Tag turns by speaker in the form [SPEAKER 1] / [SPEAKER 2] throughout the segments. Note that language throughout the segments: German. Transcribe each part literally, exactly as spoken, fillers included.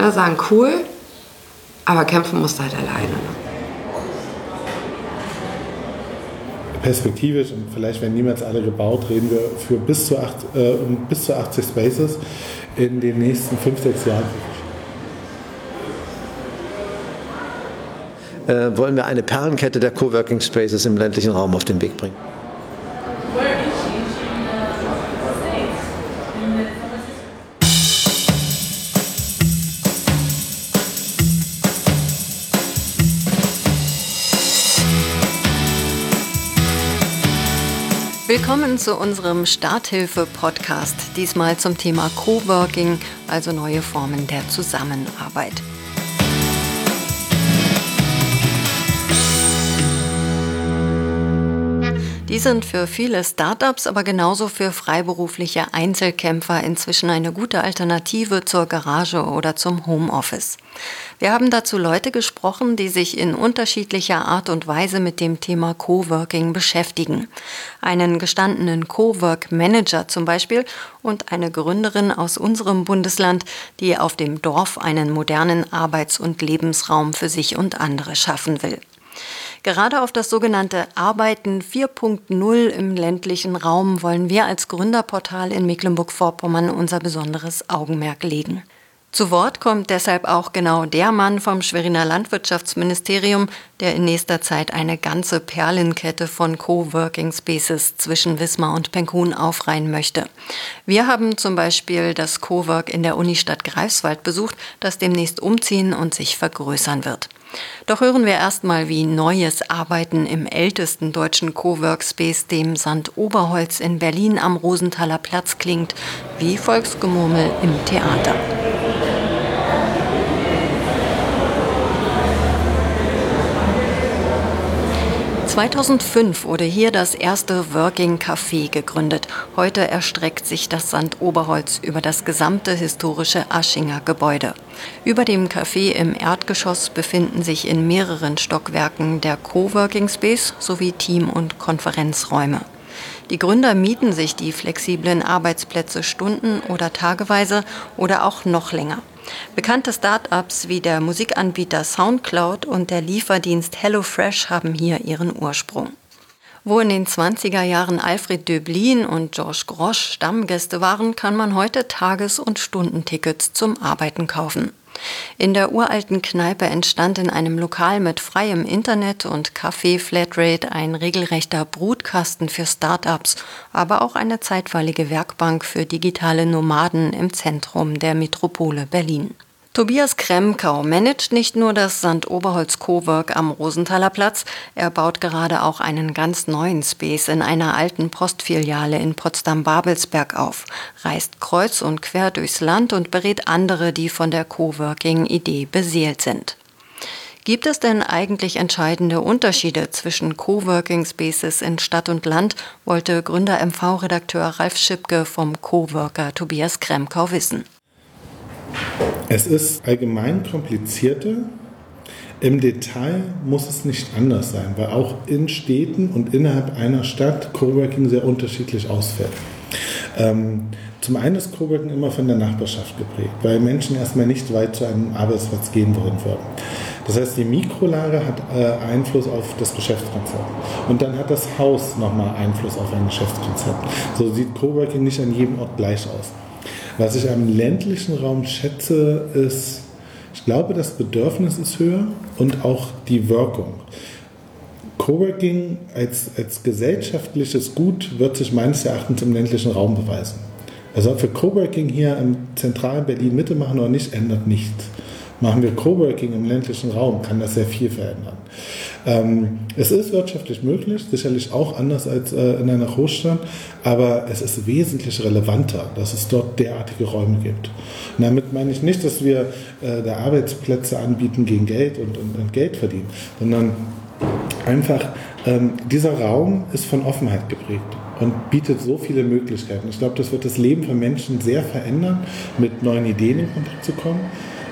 [SPEAKER 1] alle sagen, cool, aber kämpfen musst du halt alleine. Ne?
[SPEAKER 2] Perspektivisch, und vielleicht werden niemals alle gebaut, reden wir für bis zu, acht, äh, um bis zu achtzig Spaces in den nächsten fünf, sechs Jahren.
[SPEAKER 3] Äh, wollen wir eine Perlenkette der Coworking Spaces im ländlichen Raum auf den Weg bringen.
[SPEAKER 4] Willkommen zu unserem Starthilfe-Podcast, diesmal zum Thema Coworking, also neue Formen der Zusammenarbeit. Die sind für viele Startups, aber genauso für freiberufliche Einzelkämpfer inzwischen eine gute Alternative zur Garage oder zum Homeoffice. Wir haben dazu Leute gesprochen, die sich in unterschiedlicher Art und Weise mit dem Thema Coworking beschäftigen. Einen gestandenen Cowork-Manager zum Beispiel und eine Gründerin aus unserem Bundesland, die auf dem Dorf einen modernen Arbeits- und Lebensraum für sich und andere schaffen will. Gerade auf das sogenannte Arbeiten vier Punkt null im ländlichen Raum wollen wir als Gründerportal in Mecklenburg-Vorpommern unser besonderes Augenmerk legen. Zu Wort kommt deshalb auch genau der Mann vom Schweriner Landwirtschaftsministerium, der in nächster Zeit eine ganze Perlenkette von Coworking Spaces zwischen Wismar und Penkhuhn aufreihen möchte. Wir haben zum Beispiel das Cowork in der Unistadt Greifswald besucht, das demnächst umziehen und sich vergrößern wird. Doch hören wir erstmal, wie neues Arbeiten im ältesten deutschen Coworkspace, dem Sand Oberholz in Berlin am Rosenthaler Platz, klingt, wie Volksgemurmel im Theater. zweitausendfünf wurde hier das erste Working Café gegründet. Heute erstreckt sich das Sand Oberholz über das gesamte historische Aschinger Gebäude. Über dem Café im Erdgeschoss befinden sich in mehreren Stockwerken der Coworking Space sowie Team- und Konferenzräume. Die Gründer mieten sich die flexiblen Arbeitsplätze stunden- oder tageweise oder auch noch länger. Bekannte Start-ups wie der Musikanbieter Soundcloud und der Lieferdienst HelloFresh haben hier ihren Ursprung. Wo in den zwanziger Jahren Alfred Döblin und Georges Grosch Stammgäste waren, kann man heute Tages- und Stundentickets zum Arbeiten kaufen. In der uralten Kneipe entstand in einem Lokal mit freiem Internet und Kaffee-Flatrate ein regelrechter Brutkasten für Start-ups, aber auch eine zeitweilige Werkbank für digitale Nomaden im Zentrum der Metropole Berlin. Tobias Kremkau managt nicht nur das Sand Oberholz Cowork am Rosenthaler Platz, er baut gerade auch einen ganz neuen Space in einer alten Postfiliale in Potsdam-Babelsberg auf, reist kreuz und quer durchs Land und berät andere, die von der Coworking-Idee beseelt sind. Gibt es denn eigentlich entscheidende Unterschiede zwischen Coworking Spaces in Stadt und Land, wollte Gründer-M V-Redakteur Ralf Schipke vom Coworker Tobias Kremkau wissen.
[SPEAKER 2] Es ist allgemein komplizierter. Im Detail muss es nicht anders sein, weil auch in Städten und innerhalb einer Stadt Coworking sehr unterschiedlich ausfällt. Ähm, zum einen ist Coworking immer von der Nachbarschaft geprägt, weil Menschen erstmal nicht weit zu einem Arbeitsplatz gehen wollen würden. Das heißt, die Mikrolage hat äh, Einfluss auf das Geschäftskonzept. Und dann hat das Haus nochmal Einfluss auf ein Geschäftskonzept. So sieht Coworking nicht an jedem Ort gleich aus. Was ich am ländlichen Raum schätze, ist, ich glaube, das Bedürfnis ist höher und auch die Wirkung. Coworking als, als gesellschaftliches Gut wird sich meines Erachtens im ländlichen Raum beweisen. Also ob wir Coworking hier im zentralen Berlin Mitte machen oder nicht, ändert nichts. Machen wir Coworking im ländlichen Raum, kann das sehr viel verändern. Ähm, es ist wirtschaftlich möglich, sicherlich auch anders als äh, in einer Großstadt, aber es ist wesentlich relevanter, dass es dort derartige Räume gibt. Und damit meine ich nicht, dass wir äh, da Arbeitsplätze anbieten gegen Geld und, und, und Geld verdienen, sondern einfach ähm, dieser Raum ist von Offenheit geprägt und bietet so viele Möglichkeiten. Ich glaube, das wird das Leben von Menschen sehr verändern, mit neuen Ideen in Kontakt zu kommen.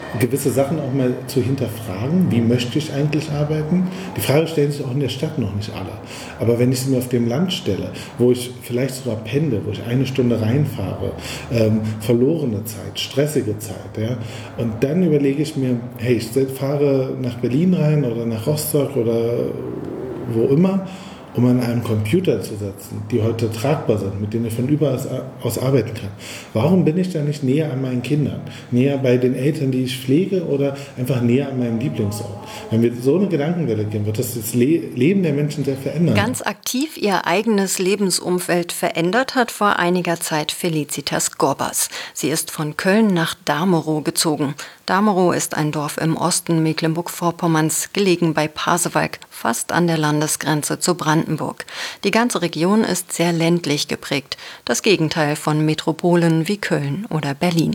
[SPEAKER 2] gewisse Sachen auch mal zu hinterfragen. Wie möchte ich eigentlich arbeiten? Die Frage stellen sich auch in der Stadt noch nicht alle. Aber wenn ich sie mir auf dem Land stelle, wo ich vielleicht sogar pendel, wo ich eine Stunde reinfahre, ähm, verlorene Zeit, stressige Zeit, ja, und dann überlege ich mir, hey, ich fahre nach Berlin rein oder nach Rostock oder wo immer, um an einem Computer zu sitzen, die heute tragbar sind, mit denen ich von überall aus arbeiten kann. Warum bin ich da nicht näher an meinen Kindern, näher bei den Eltern, die ich pflege oder einfach näher an meinem Lieblingsort? Wenn wir so eine Gedankenwelle gehen, wird das das Le- Leben der Menschen sehr verändern.
[SPEAKER 4] Ganz aktiv ihr eigenes Lebensumfeld verändert hat vor einiger Zeit Felicitas Gorbas. Sie ist von Köln nach Damerow gezogen. Damerow ist ein Dorf im Osten Mecklenburg-Vorpommerns, gelegen bei Pasewalk, fast an der Landesgrenze zu Brandenburg. Die ganze Region ist sehr ländlich geprägt, das Gegenteil von Metropolen wie Köln oder Berlin.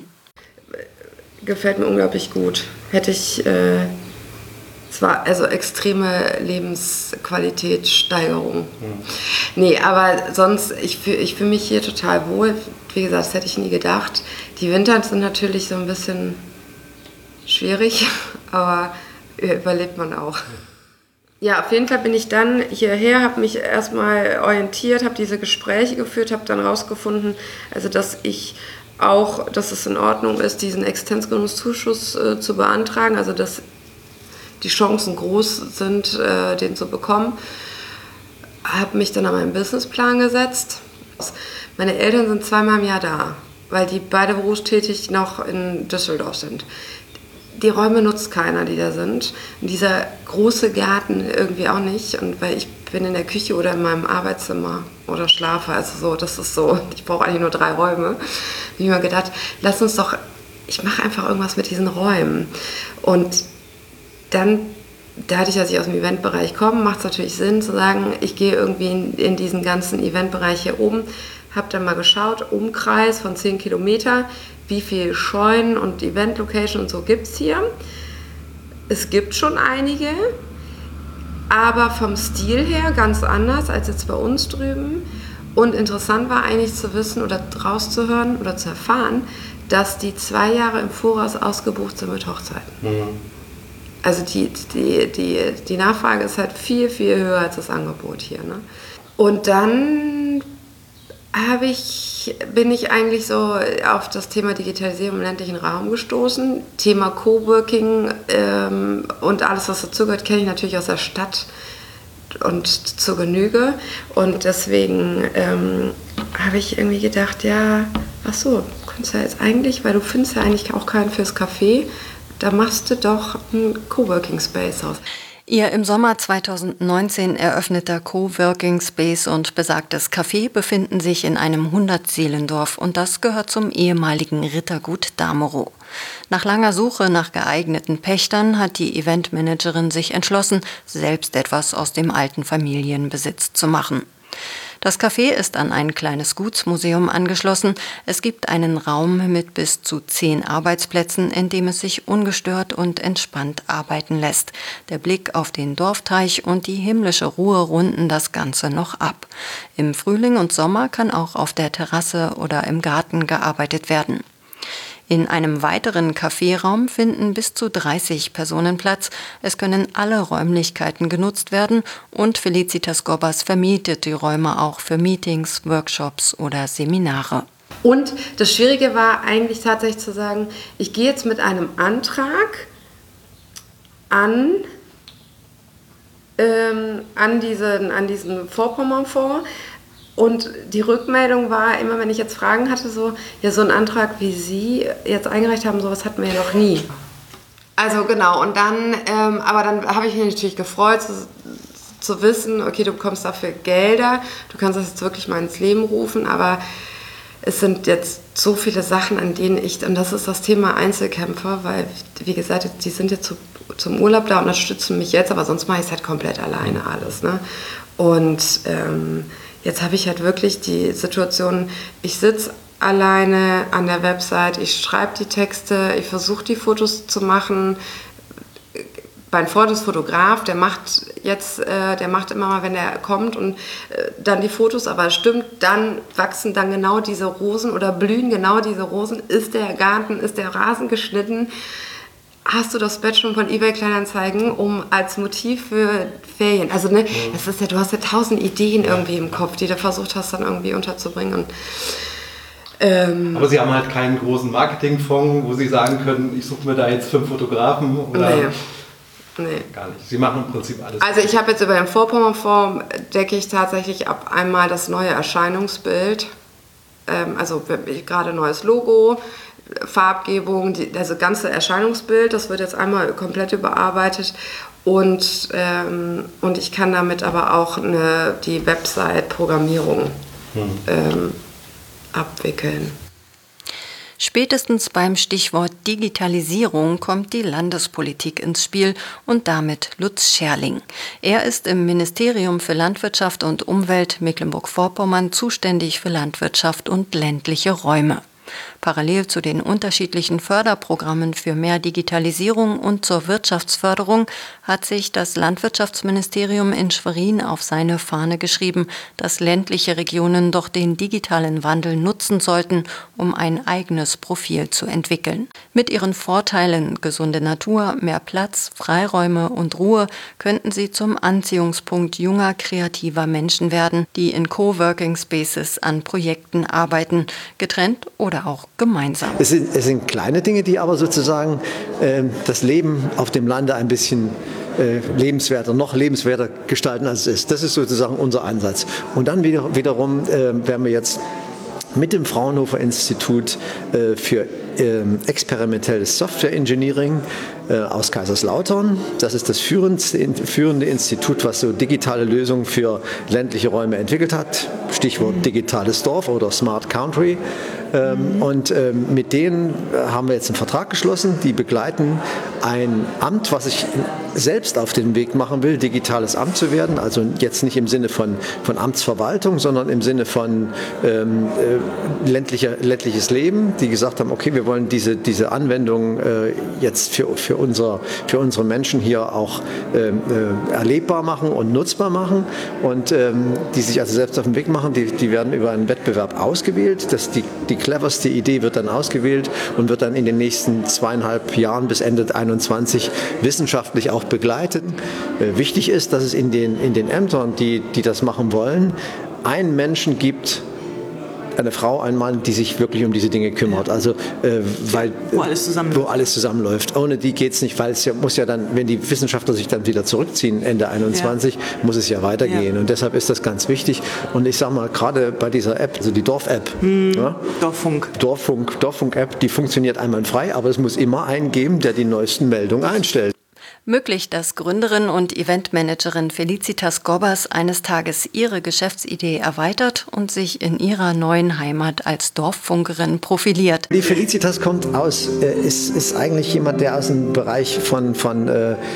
[SPEAKER 1] Gefällt mir unglaublich gut. Hätte ich, äh, es war also extreme Lebensqualitätssteigerung. Mhm. Nee, aber sonst, ich fühle ich fühl mich hier total wohl. Wie gesagt, das hätte ich nie gedacht. Die Winter sind natürlich so ein bisschen schwierig, aber überlebt man auch. Ja, auf jeden Fall bin ich dann hierher, habe mich erstmal orientiert, habe diese Gespräche geführt, habe dann rausgefunden, also dass ich auch, dass es in Ordnung ist, diesen Existenzgründungszuschuss äh, zu beantragen, also dass die Chancen groß sind, äh, den zu bekommen. Habe mich dann an meinen Businessplan gesetzt. Meine Eltern sind zweimal im Jahr da, weil die beide berufstätig noch in Düsseldorf sind. Die Räume nutzt keiner, die da sind. Und dieser große Garten irgendwie auch nicht. Und weil ich bin in der Küche oder in meinem Arbeitszimmer oder schlafe, also so, das ist so, ich brauche eigentlich nur drei Räume. Da habe ich mir gedacht, lass uns doch, ich mache einfach irgendwas mit diesen Räumen. Und dann, dadurch, dass ich aus dem Eventbereich komme, macht es natürlich Sinn zu sagen, ich gehe irgendwie in, in diesen ganzen Eventbereich hier oben, habe dann mal geschaut, Umkreis von zehn Kilometer, wie viele Scheunen und Event-Location und so gibt es hier. Es gibt schon einige, aber vom Stil her ganz anders als jetzt bei uns drüben. Und interessant war eigentlich zu wissen oder rauszuhören oder zu erfahren, dass die zwei Jahre im Voraus ausgebucht sind mit Hochzeiten. Mhm. Also die, die, die, die Nachfrage ist halt viel, viel höher als das Angebot hier. Ne? Und dann habe ich, bin ich eigentlich so auf das Thema Digitalisierung im ländlichen Raum gestoßen. Thema Coworking ähm, und alles, was dazugehört, kenne ich natürlich aus der Stadt und zur Genüge. Und deswegen ähm, habe ich irgendwie gedacht, ja, ach so, du kannst ja jetzt eigentlich, weil du findest ja eigentlich auch keinen fürs Café, da machst du doch einen Coworking Space aus.
[SPEAKER 4] Ihr im Sommer zweitausendneunzehn eröffneter Coworking Space und besagtes Café befinden sich in einem Hundertseelendorf und das gehört zum ehemaligen Rittergut Damerow. Nach langer Suche nach geeigneten Pächtern hat die Eventmanagerin sich entschlossen, selbst etwas aus dem alten Familienbesitz zu machen. Das Café ist an ein kleines Gutsmuseum angeschlossen. Es gibt einen Raum mit bis zu zehn Arbeitsplätzen, in dem es sich ungestört und entspannt arbeiten lässt. Der Blick auf den Dorfteich und die himmlische Ruhe runden das Ganze noch ab. Im Frühling und Sommer kann auch auf der Terrasse oder im Garten gearbeitet werden. In einem weiteren Caféraum finden bis zu dreißig Personen Platz. Es können alle Räumlichkeiten genutzt werden und Felicitas Gorbas vermietet die Räume auch für Meetings, Workshops oder Seminare.
[SPEAKER 1] Und das Schwierige war eigentlich tatsächlich zu sagen, ich gehe jetzt mit einem Antrag an, ähm, an, diesen, an diesen Vorpommernfonds. Und die Rückmeldung war immer, wenn ich jetzt Fragen hatte, so, ja, so ein Antrag, wie Sie jetzt eingereicht haben, sowas hatten wir ja noch nie. Also genau, und dann, ähm, aber dann habe ich mich natürlich gefreut, zu, zu wissen, okay, du bekommst dafür Gelder, du kannst das jetzt wirklich mal ins Leben rufen, aber es sind jetzt so viele Sachen, an denen ich, und das ist das Thema Einzelkämpfer, weil, wie gesagt, die sind jetzt zu, zum Urlaub da und unterstützen mich jetzt, aber sonst mache ich es halt komplett alleine alles. Ne? Und ähm, jetzt habe ich halt wirklich die Situation, ich sitze alleine an der Website, ich schreibe die Texte, ich versuche die Fotos zu machen. Mein Freund ist Fotograf, der macht jetzt, äh, der macht immer mal, wenn er kommt und äh, dann die Fotos, aber stimmt, dann wachsen dann genau diese Rosen oder blühen genau diese Rosen, ist der Garten, ist der Rasen geschnitten. hast du das Bett schon von eBay Kleinanzeigen, um als Motiv für Ferien, also ne, das ist ja, du hast ja tausend Ideen irgendwie im Kopf, die du versucht hast dann irgendwie unterzubringen. Und, ähm,
[SPEAKER 5] aber Sie haben halt keinen großen Marketingfonds, wo Sie sagen können, ich suche mir da jetzt fünf Fotografen oder...
[SPEAKER 1] Nee. Nee.
[SPEAKER 5] Gar nicht. Sie machen im Prinzip alles.
[SPEAKER 1] Also ich habe jetzt über den Vorpommern-Fonds decke ich tatsächlich ab einmal das neue Erscheinungsbild, ähm, also gerade neues Logo, Farbgebung, die, also ganze Erscheinungsbild, das wird jetzt einmal komplett überarbeitet und, ähm, und ich kann damit aber auch eine, die Website-Programmierung hm. ähm, abwickeln.
[SPEAKER 4] Spätestens beim Stichwort Digitalisierung kommt die Landespolitik ins Spiel und damit Lutz Scherling. Er ist im Ministerium für Landwirtschaft und Umwelt Mecklenburg-Vorpommern zuständig für Landwirtschaft und ländliche Räume. Parallel zu den unterschiedlichen Förderprogrammen für mehr Digitalisierung und zur Wirtschaftsförderung hat sich das Landwirtschaftsministerium in Schwerin auf seine Fahne geschrieben, dass ländliche Regionen doch den digitalen Wandel nutzen sollten, um ein eigenes Profil zu entwickeln. Mit ihren Vorteilen gesunde Natur, mehr Platz, Freiräume und Ruhe könnten sie zum Anziehungspunkt junger, kreativer Menschen werden, die in Coworking Spaces an Projekten arbeiten, getrennt oder auch gemeinsam.
[SPEAKER 3] Es sind, es sind kleine Dinge, die aber sozusagen äh, das Leben auf dem Lande ein bisschen äh, lebenswerter, noch lebenswerter gestalten, als es ist. Das ist sozusagen unser Ansatz. Und dann wieder, wiederum äh, werden wir jetzt mit dem Fraunhofer Institut äh, für äh, experimentelles Software Engineering äh, aus Kaiserslautern. Das ist das führende, führende Institut, was so digitale Lösungen für ländliche Räume entwickelt hat. Stichwort digitales Dorf oder Smart Country. Ähm, und ähm, mit denen haben wir jetzt einen Vertrag geschlossen. Die begleiten ein Amt, was ich selbst auf den Weg machen will, digitales Amt zu werden. Also jetzt nicht im Sinne von, von Amtsverwaltung, sondern im Sinne von ähm, äh, ländlicher, ländliches Leben, die gesagt haben, okay, wir wollen diese, diese Anwendung äh, jetzt für, für, unser, für unsere Menschen hier auch äh, äh, erlebbar machen und nutzbar machen und ähm, die sich also selbst auf den Weg machen. Die, die werden über einen Wettbewerb ausgewählt. Das, die, die cleverste Idee wird dann ausgewählt und wird dann in den nächsten zweieinhalb Jahren bis Ende einundzwanzig wissenschaftlich auch begleitet. Äh, wichtig ist, dass es in den, in den Ämtern, die, die das machen wollen, einen Menschen gibt, eine Frau, ein Mann, die sich wirklich um diese Dinge kümmert. Also, äh, weil,
[SPEAKER 6] wo alles zusammenläuft.
[SPEAKER 3] Wo alles zusammenläuft. Ohne die geht es nicht, weil es ja, muss ja dann, wenn die Wissenschaftler sich dann wieder zurückziehen, Ende einundzwanzig, ja. muss es ja weitergehen. Ja. Und deshalb ist das ganz wichtig. Und ich sage mal, gerade bei dieser App, also die Dorf-App,
[SPEAKER 6] hm, ja, Dorffunk.
[SPEAKER 3] Dorffunk, Dorffunk-App, die funktioniert einwandfrei, aber es muss immer einen geben, der die neuesten Meldungen einstellt.
[SPEAKER 4] Möglich, dass Gründerin und Eventmanagerin Felicitas Gobbers eines Tages ihre Geschäftsidee erweitert und sich in ihrer neuen Heimat als Dorffunkerin profiliert.
[SPEAKER 3] Die Felicitas kommt aus, äh, ist, ist eigentlich jemand, der aus dem Bereich von, von äh, äh,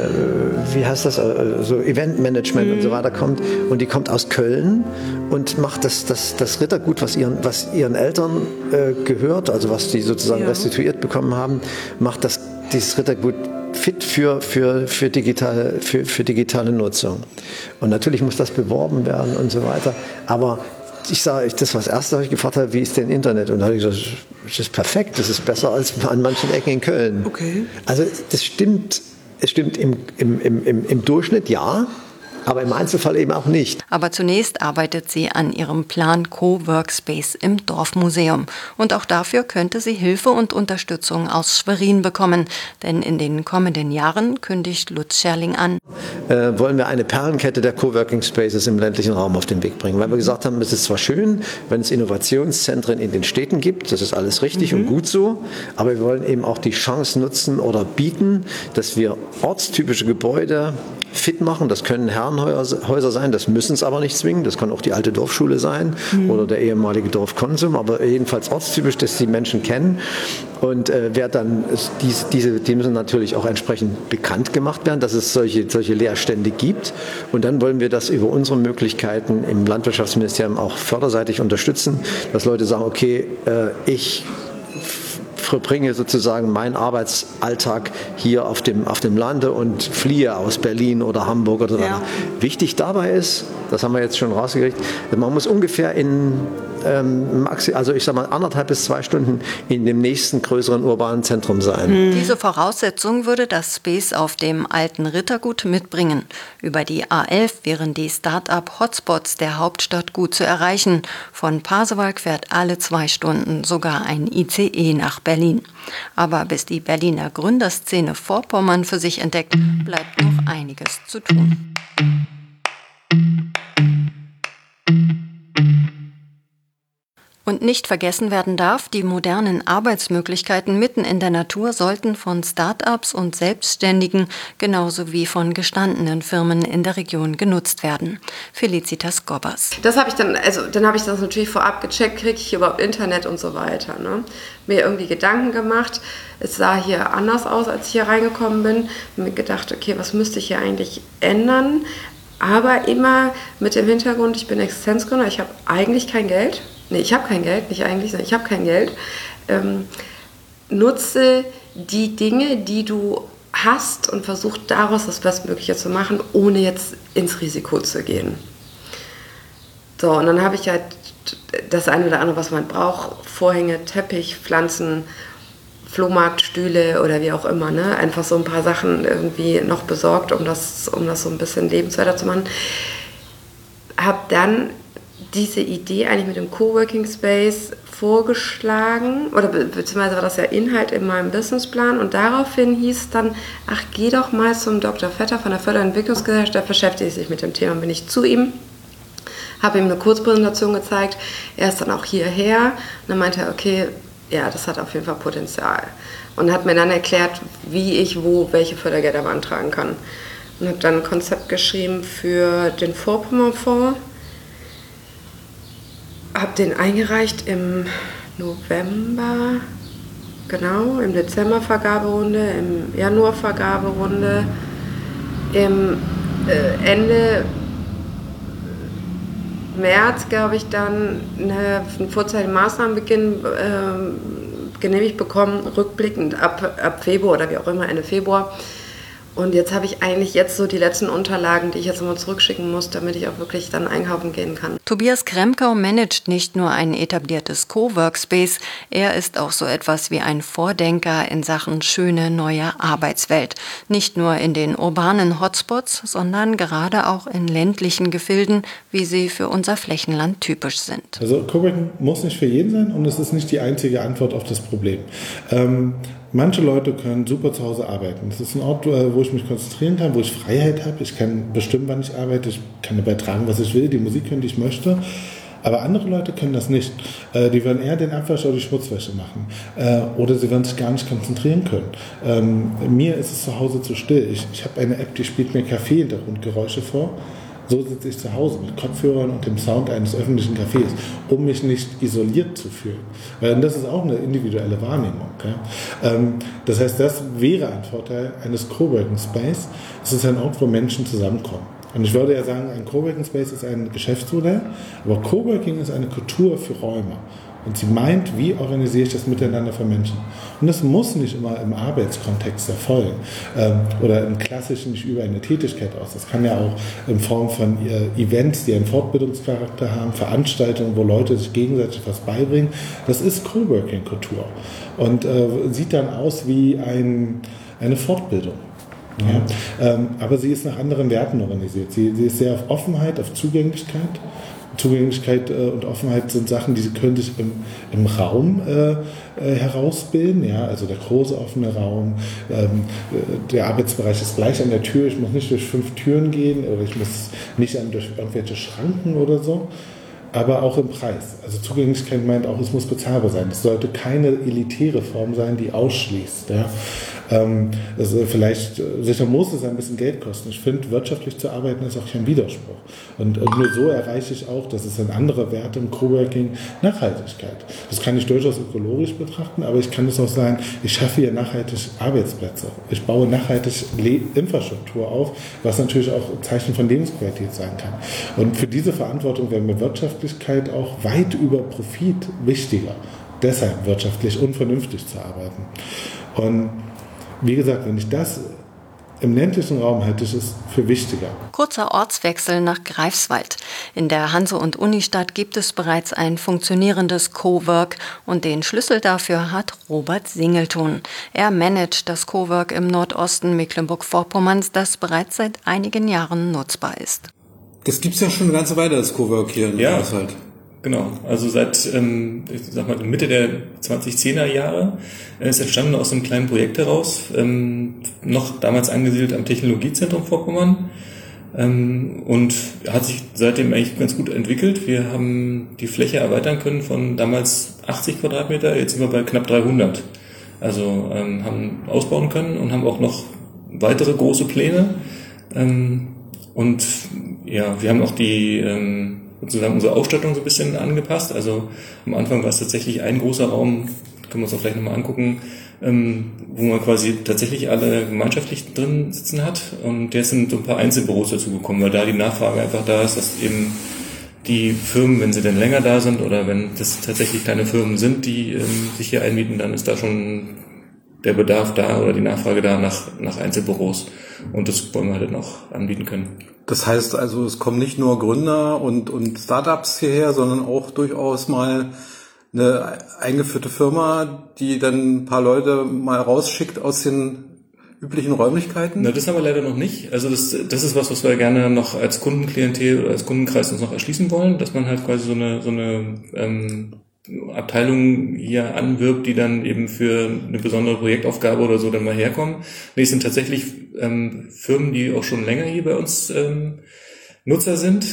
[SPEAKER 3] wie heißt das, äh, so Eventmanagement mhm. und so weiter kommt. Und die kommt aus Köln und macht das, das, das Rittergut, was ihren, was ihren Eltern äh, gehört, also was die sozusagen ja. restituiert bekommen haben, macht das, dieses Rittergut fit für, für, für, digitale, für, für digitale Nutzung. Und natürlich muss das beworben werden und so weiter. Aber ich sage, das war das Erste, was ich gefragt habe, wie ist denn Internet? Und da habe ich gesagt, das ist perfekt, das ist besser als an manchen Ecken in Köln.
[SPEAKER 6] Okay.
[SPEAKER 3] Also das stimmt, es stimmt im, im, im, im Durchschnitt, ja. Aber im Einzelfall eben auch nicht.
[SPEAKER 4] Aber zunächst arbeitet sie an ihrem Plan Co-Workspace im Dorfmuseum. Und auch dafür könnte sie Hilfe und Unterstützung aus Schwerin bekommen. Denn in den kommenden Jahren kündigt Lutz Scherling an.
[SPEAKER 3] Äh, wollen wir eine Perlenkette der Coworking Spaces im ländlichen Raum auf den Weg bringen. Weil wir gesagt haben, es ist zwar schön, wenn es Innovationszentren in den Städten gibt, das ist alles richtig mhm. und gut so, aber wir wollen eben auch die Chance nutzen oder bieten, dass wir ortstypische Gebäude fit machen. Das können Herrenhäuser sein, das müssen es aber nicht zwingen. Das kann auch die alte Dorfschule sein mhm. oder der ehemalige Dorfkonsum, aber jedenfalls ortstypisch, dass die Menschen kennen. Und äh, wer dann diese, diese, die müssen natürlich auch entsprechend bekannt gemacht werden, dass es solche, solche Leerstände gibt. Und dann wollen wir das über unsere Möglichkeiten im Landwirtschaftsministerium auch förderseitig unterstützen, dass Leute sagen, okay, äh, ich verbringe sozusagen meinen Arbeitsalltag hier auf dem, auf dem Lande und fliehe aus Berlin oder Hamburg oder so. Ja. Wichtig dabei ist, das haben wir jetzt schon rausgekriegt. Man muss ungefähr in, ähm, also ich sag mal, anderthalb bis zwei Stunden in dem nächsten größeren urbanen Zentrum sein.
[SPEAKER 4] Mhm. Diese Voraussetzung würde das Space auf dem alten Rittergut mitbringen. Über die A elf wären die Start-up-Hotspots der Hauptstadt gut zu erreichen. Von Pasewalk fährt alle zwei Stunden sogar ein I C E nach Berlin. Aber bis die Berliner Gründerszene Vorpommern für sich entdeckt, bleibt noch einiges zu tun. Und nicht vergessen werden darf, die modernen Arbeitsmöglichkeiten mitten in der Natur sollten von Start-ups und Selbstständigen genauso wie von gestandenen Firmen in der Region genutzt werden. Felicitas Gobbers.
[SPEAKER 1] Das habe ich dann, also dann habe ich das natürlich vorab gecheckt, kriege ich überhaupt Internet und so weiter. Ne? Mir irgendwie Gedanken gemacht. Es sah hier anders aus, als ich hier reingekommen bin. Mir gedacht, okay, was müsste ich hier eigentlich ändern? Aber immer mit dem Hintergrund, ich bin Existenzgründer, ich habe eigentlich kein Geld. Nee, ich habe kein Geld, nicht eigentlich, sondern ich habe kein Geld. Ähm, nutze die Dinge, die du hast und versuch daraus das Bestmögliche zu machen, ohne jetzt ins Risiko zu gehen. So, und dann habe ich halt das eine oder andere, was man braucht, Vorhänge, Teppich, Pflanzen, Flohmarktstühle oder wie auch immer, ne? Einfach so ein paar Sachen irgendwie noch besorgt, um das, um das so ein bisschen lebenswerter zu machen. Habe dann diese Idee eigentlich mit dem Coworking Space vorgeschlagen, oder be- beziehungsweise war das ja Inhalt in meinem Businessplan, und daraufhin hieß es dann, ach, geh doch mal zum Doktor Vetter von der Förderentwicklungsgesellschaft, der beschäftigt sich mit dem Thema. Bin ich zu ihm, habe ihm eine Kurzpräsentation gezeigt, er ist dann auch hierher und dann meinte er, okay, ja, das hat auf jeden Fall Potenzial, und hat mir dann erklärt, wie ich wo welche Fördergelder beantragen kann, und habe dann ein Konzept geschrieben für den Vorpommernfonds. Habe den eingereicht im November, genau, im Dezember Vergaberunde, im Januar Vergaberunde, im äh, Ende März, glaube ich, dann eine, einen vorzeitigen Maßnahmenbeginn äh, genehmigt bekommen, rückblickend ab, ab Februar oder wie auch immer, Ende Februar. Und jetzt habe ich eigentlich jetzt so die letzten Unterlagen, die ich jetzt mal zurückschicken muss, damit ich auch wirklich dann einkaufen gehen kann.
[SPEAKER 4] Tobias Kremkau managt nicht nur ein etabliertes Coworkspace, er ist auch so etwas wie ein Vordenker in Sachen schöne neue Arbeitswelt. Nicht nur in den urbanen Hotspots, sondern gerade auch in ländlichen Gefilden, wie sie für unser Flächenland typisch sind.
[SPEAKER 2] Also Coworking muss nicht für jeden sein, und es ist nicht die einzige Antwort auf das Problem. Ähm, Manche Leute können super zu Hause arbeiten. Das ist ein Ort, wo ich mich konzentrieren kann, wo ich Freiheit habe. Ich kann bestimmen, wann ich arbeite. Ich kann dabei tragen, was ich will, die Musik hören, die ich möchte. Aber andere Leute können das nicht. Die würden eher den Abwasch oder die Schmutzwäsche machen. Oder sie würden sich gar nicht konzentrieren können. Ähm, mir ist es zu Hause zu still. Ich, ich habe eine App, die spielt mir Kaffee-Hintergrundgeräusche vor. So sitze ich zu Hause mit Kopfhörern und dem Sound eines öffentlichen Cafés, um mich nicht isoliert zu fühlen. Weil das ist auch eine individuelle Wahrnehmung. Ja? Ähm, das heißt, das wäre ein Vorteil eines Coworking Space. Es ist ein Ort, wo Menschen zusammenkommen. Und ich würde ja sagen, ein Coworking Space ist ein Geschäftsmodell, aber Coworking ist eine Kultur für Räume. Und sie meint, wie organisiere ich das Miteinander für Menschen? Und das muss nicht immer im Arbeitskontext erfolgen ähm, oder im klassischen nicht über eine Tätigkeit aus. Das kann ja auch in Form von äh, Events, die einen Fortbildungscharakter haben, Veranstaltungen, wo Leute sich gegenseitig was beibringen. Das ist Coworking-Kultur und äh, sieht dann aus wie ein, eine Fortbildung. Ja, ähm, aber sie ist nach anderen Werten organisiert. Sie, sie ist sehr auf Offenheit, auf Zugänglichkeit. Zugänglichkeit äh, und Offenheit sind Sachen, die sie können sich im, im Raum äh, äh, herausbilden. Ja? Also der große offene Raum, ähm, der Arbeitsbereich ist gleich an der Tür. Ich muss nicht durch fünf Türen gehen oder ich muss nicht an, durch irgendwelche Schranken oder so. Aber auch im Preis. Also Zugänglichkeit meint auch, es muss bezahlbar sein. Es sollte keine elitäre Form sein, die ausschließt. Ja? Ähm, also vielleicht, sicher muss es ein bisschen Geld kosten. Ich finde, wirtschaftlich zu arbeiten ist auch kein Widerspruch. Und, und nur so erreiche ich auch, das ist ein anderer Wert im Coworking, Nachhaltigkeit. Das kann ich durchaus ökologisch betrachten, aber ich kann es auch sagen, ich schaffe hier nachhaltig Arbeitsplätze. Ich baue nachhaltig Le- Infrastruktur auf, was natürlich auch ein Zeichen von Lebensqualität sein kann. Und für diese Verantwortung wäre mir Wirtschaftlichkeit auch weit über Profit wichtiger. Deshalb wirtschaftlich und vernünftig zu arbeiten. Und wie gesagt, wenn ich das Im ländlichen Raum halte ich es für wichtiger.
[SPEAKER 4] Kurzer Ortswechsel nach Greifswald. In der Hanse- und Unistadt gibt es bereits ein funktionierendes Cowork und den Schlüssel dafür hat Robert Singeltun. Er managt das Cowork im Nordosten Mecklenburg-Vorpommerns, das bereits seit einigen Jahren nutzbar ist.
[SPEAKER 7] Das gibt es ja schon eine ganze Weile, das Cowork hier in
[SPEAKER 8] ja,
[SPEAKER 7] Greifswald.
[SPEAKER 8] Genau. Also seit ähm, ich sag mal, Mitte der zweitausendzehner Jahre äh, ist entstanden aus einem kleinen Projekt heraus, ähm, noch damals angesiedelt am Technologiezentrum Vorpommern ähm, und hat sich seitdem eigentlich ganz gut entwickelt. Wir haben die Fläche erweitern können von damals achtzig Quadratmeter, jetzt sind wir bei knapp dreihundert. Also ähm, haben ausbauen können und haben auch noch weitere große Pläne. Ähm, und ja, wir haben auch die ähm, sozusagen unsere Ausstattung so ein bisschen angepasst. Also am Anfang war es tatsächlich ein großer Raum, können wir uns auch gleich nochmal angucken, ähm, wo man quasi tatsächlich alle gemeinschaftlich drin sitzen hat. Und jetzt sind so ein paar Einzelbüros dazugekommen, weil da die Nachfrage einfach da ist, dass eben die Firmen, wenn sie denn länger da sind oder wenn das tatsächlich kleine Firmen sind, die ähm, sich hier einmieten, dann ist da schon der Bedarf da oder die Nachfrage da nach, nach Einzelbüros. Und das wollen wir halt noch anbieten können.
[SPEAKER 7] Das heißt also, es kommen nicht nur Gründer und, und Startups hierher, sondern auch durchaus mal eine eingeführte Firma, die dann ein paar Leute mal rausschickt aus den üblichen Räumlichkeiten?
[SPEAKER 8] Na, das haben wir leider noch nicht. Also das, das ist was, was wir gerne noch als Kundenklientel oder als Kundenkreis uns noch erschließen wollen, dass man halt quasi so eine, so eine ähm, Abteilung hier anwirbt, die dann eben für eine besondere Projektaufgabe oder so dann mal herkommen. Nee, es sind tatsächlich ähm, Firmen, die auch schon länger hier bei uns ähm, Nutzer sind.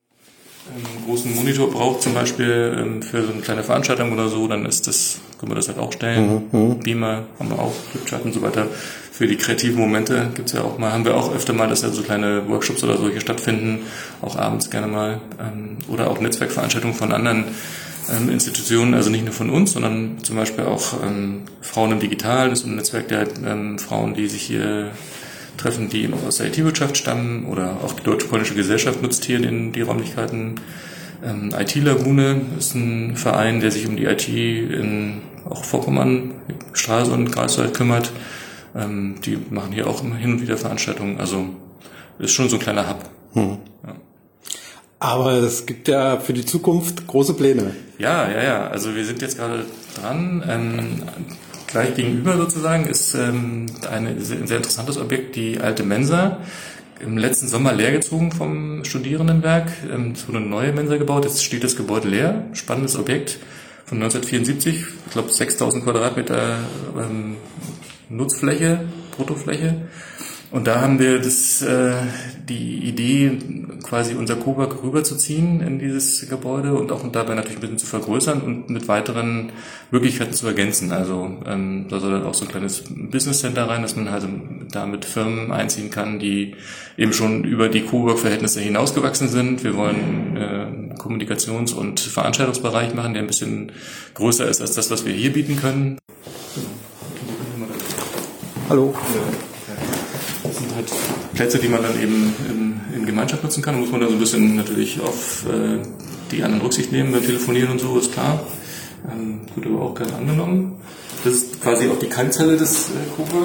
[SPEAKER 8] Einen großen Monitor braucht zum Beispiel ähm, für so eine kleine Veranstaltung oder so, dann ist das, können wir das halt auch stellen. Mhm. Beamer haben wir auch, Flipchart und so weiter. Für die kreativen Momente gibt's ja auch mal, haben wir auch öfter mal, dass ja so kleine Workshops oder so hier stattfinden, auch abends gerne mal, ähm, oder auch Netzwerkveranstaltungen von anderen ähm, Institutionen, also nicht nur von uns, sondern zum Beispiel auch ähm, Frauen im Digitalen, das ist ein Netzwerk der ähm, Frauen, die sich hier treffen, die aus der I T-Wirtschaft stammen, oder auch die Deutsch-Polnische Gesellschaft nutzt hier in die Räumlichkeiten. Ähm, I T-Lagune ist ein Verein, der sich um die I T in auch Vorpommern, Stralsund, Greifswald kümmert. Ähm, die machen hier auch immer hin und wieder Veranstaltungen. Also ist schon so ein kleiner Hub. Hm. Ja.
[SPEAKER 7] Aber es gibt ja für die Zukunft große Pläne.
[SPEAKER 8] Ja, ja, ja. Also wir sind jetzt gerade dran. Ähm, gleich gegenüber sozusagen ist ähm, eine, ein sehr interessantes Objekt, die alte Mensa. Im letzten Sommer leergezogen vom Studierendenwerk. Ähm, es wurde eine neue Mensa gebaut. Jetzt steht das Gebäude leer. Spannendes Objekt von neunzehnhundertvierundsiebzig. Ich glaube sechstausend Quadratmeter ähm, Nutzfläche, Bruttofläche. Und da haben wir das, äh, die Idee, quasi unser Cowork rüberzuziehen in dieses Gebäude und auch dabei natürlich ein bisschen zu vergrößern und mit weiteren Möglichkeiten zu ergänzen. Also ähm, da soll dann auch so ein kleines Business Center rein, dass man halt da mit Firmen einziehen kann, die eben schon über die Cowork-Verhältnisse hinausgewachsen sind. Wir wollen äh, einen Kommunikations- und Veranstaltungsbereich machen, der ein bisschen größer ist als das, was wir hier bieten können.
[SPEAKER 7] Hallo.
[SPEAKER 8] Das sind halt Plätze, die man dann eben in, in Gemeinschaft nutzen kann. Da muss man da so ein bisschen natürlich auf äh, die anderen Rücksicht nehmen, beim Telefonieren und so, ist klar. Ähm, wird aber auch gerne angenommen. Das ist quasi auch die Keimzelle des äh, Cowork.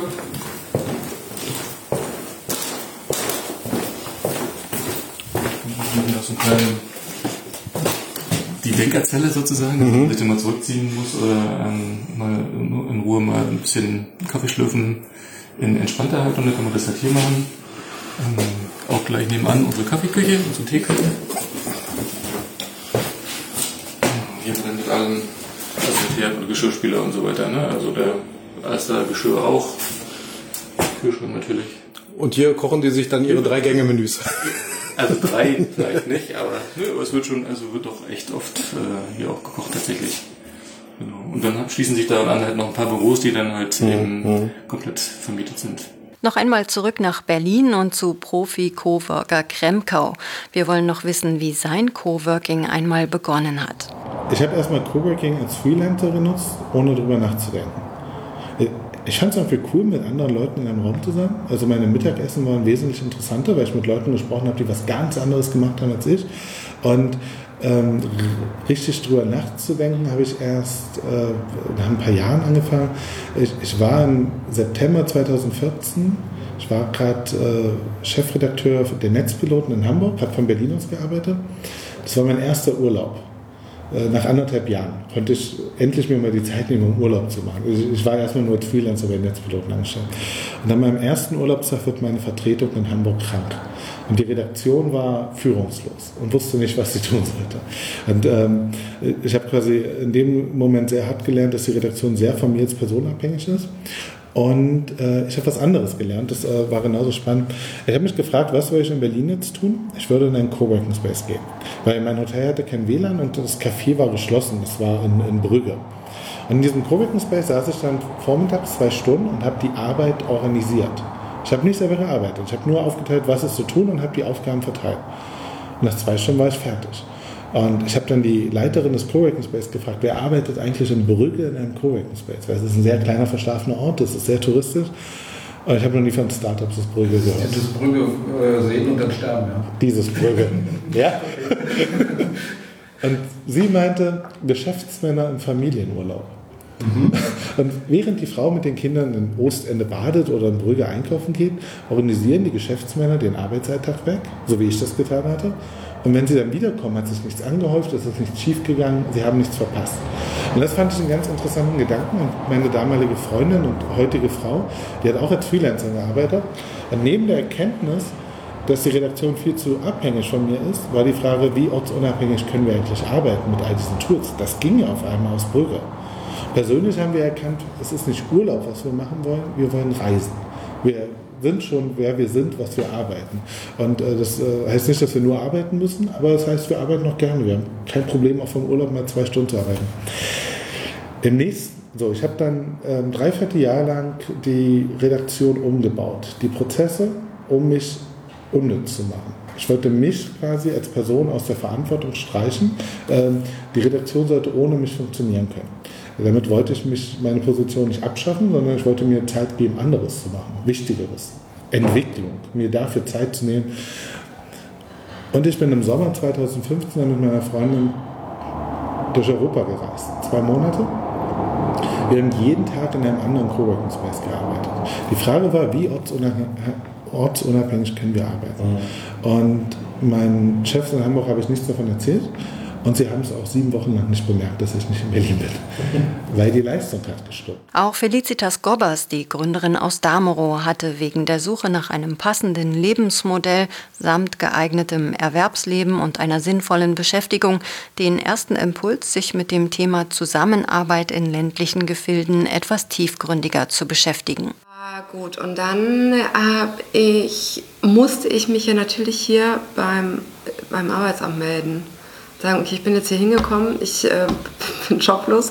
[SPEAKER 8] Hier noch so eine kleine, die Denkerzelle sozusagen, mhm. wenn man sich mal zurückziehen muss oder ähm, mal in Ruhe mal ein bisschen Kaffee schlürfen. In entspannter Haltung, da kann man das halt hier machen. Ähm, auch gleich nebenan unsere Kaffeeküche, unsere Teeküche. Hier haben wir dann mit allem, also mit Herd und Geschirrspüler und so weiter, ne? Also der Alster Geschirr auch. Kühlschrank natürlich.
[SPEAKER 7] Und hier kochen die sich dann ihre drei Gänge-Menüs.
[SPEAKER 8] Also drei vielleicht nicht, aber, ne, aber es wird schon, also wird doch echt oft äh, hier auch gekocht tatsächlich. Genau. Und dann schließen sich daran an halt noch ein paar Büros, die dann halt mhm. eben komplett vermietet sind.
[SPEAKER 4] Noch einmal zurück nach Berlin und zu Profi-Coworker Kremkau. Wir wollen noch wissen, wie sein Coworking einmal begonnen hat.
[SPEAKER 2] Ich habe erstmal Coworking als Freelancer genutzt, ohne drüber nachzudenken. Ich fand es irgendwie cool, mit anderen Leuten in einem Raum zu sein. Also meine Mittagessen waren wesentlich interessanter, weil ich mit Leuten gesprochen habe, die was ganz anderes gemacht haben als ich. Und ähm, richtig drüber nachzudenken habe ich erst äh, nach ein paar Jahren angefangen. Ich, ich war im September zweitausendvierzehn Ich war gerade äh, Chefredakteur der Netzpiloten in Hamburg, habe von Berlin aus gearbeitet. Das war mein erster Urlaub. Äh, nach anderthalb Jahren konnte ich endlich mir mal die Zeit nehmen, um Urlaub zu machen. Ich, ich war erstmal nur als Freelancer bei den Netzpiloten angestellt. Und an meinem ersten Urlaubstag wird meine Vertretung in Hamburg krank. Und die Redaktion war führungslos und wusste nicht, was sie tun sollte. Und ähm, ich habe quasi in dem Moment sehr hart gelernt, dass die Redaktion sehr von mir als Person abhängig ist. Und äh, ich habe was anderes gelernt, das äh, war genauso spannend. Ich habe mich gefragt, was soll ich in Berlin jetzt tun? Ich würde in einen Coworking Space gehen, weil mein Hotel hatte kein W L A N und das Café war geschlossen, das war in, in Brügge. Und in diesem Coworking Space saß ich dann vormittags zwei Stunden und habe die Arbeit organisiert. Ich habe nicht selber gearbeitet, ich habe nur aufgeteilt, was ist zu tun und habe die Aufgaben verteilt. Und nach zwei Stunden war ich fertig. Und ich habe dann die Leiterin des Coworking Space gefragt, wer arbeitet eigentlich in Brügge in einem Coworking Space? Weil es ist ein sehr kleiner, verschlafener Ort, das ist sehr touristisch. Und ich habe noch nie von Startups aus Brügge gehört.
[SPEAKER 7] Das Brügge äh, sehen und dann sterben, ja.
[SPEAKER 2] Dieses Brügge, ja. Und sie meinte, Geschäftsmänner im Familienurlaub. Mhm. Und während die Frau mit den Kindern in Ostende badet oder in Brügge einkaufen geht, organisieren die Geschäftsmänner den Arbeitsalltag weg, so wie ich das getan hatte. Und wenn sie dann wiederkommen, hat sich nichts angehäuft, es ist nichts schief gegangen, sie haben nichts verpasst. Und das fand ich einen ganz interessanten Gedanken. Und meine damalige Freundin und heutige Frau, die hat auch als Freelancer gearbeitet. Und neben der Erkenntnis, dass die Redaktion viel zu abhängig von mir ist, war die Frage, wie ortsunabhängig können wir eigentlich arbeiten mit all diesen Tools. Das ging ja auf einmal aus Brügge. Persönlich haben wir erkannt, es ist nicht Urlaub, was wir machen wollen, wir wollen reisen. Wir sind schon, wer wir sind, was wir arbeiten. Und äh, das äh, heißt nicht, dass wir nur arbeiten müssen, aber das heißt, wir arbeiten noch gerne. Wir haben kein Problem, auch vom Urlaub mal zwei Stunden zu arbeiten. Im nächsten, so, ich habe dann äh, ein Dreivierteljahr lang die Redaktion umgebaut, die Prozesse, um mich unnütz zu machen. Ich wollte mich quasi als Person aus der Verantwortung streichen. Ähm, die Redaktion sollte ohne mich funktionieren können. Damit wollte ich mich meine Position nicht abschaffen, sondern ich wollte mir Zeit geben, anderes zu machen, Wichtigeres, Entwicklung, mir dafür Zeit zu nehmen. Und ich bin im Sommer zweitausendfünfzehn mit meiner Freundin durch Europa gereist, zwei Monate. Wir haben jeden Tag in einem anderen Coworking Space gearbeitet. Die Frage war, wie ortsunabhängig, ortsunabhängig können wir arbeiten? Mhm. Und meinen Chefs in Hamburg habe ich nichts davon erzählt. Und sie haben es auch sieben Wochen lang nicht bemerkt, dass ich nicht in Berlin bin, weil die Leistung hat gestimmt.
[SPEAKER 4] Auch Felicitas Gobbers, die Gründerin aus Damerow, hatte wegen der Suche nach einem passenden Lebensmodell samt geeignetem Erwerbsleben und einer sinnvollen Beschäftigung den ersten Impuls, sich mit dem Thema Zusammenarbeit in ländlichen Gefilden etwas tiefgründiger zu beschäftigen.
[SPEAKER 1] Gut, und dann hab ich, musste ich mich ja natürlich hier beim, beim Arbeitsamt melden. Sagen, okay, ich bin jetzt hier hingekommen, ich äh, bin joblos.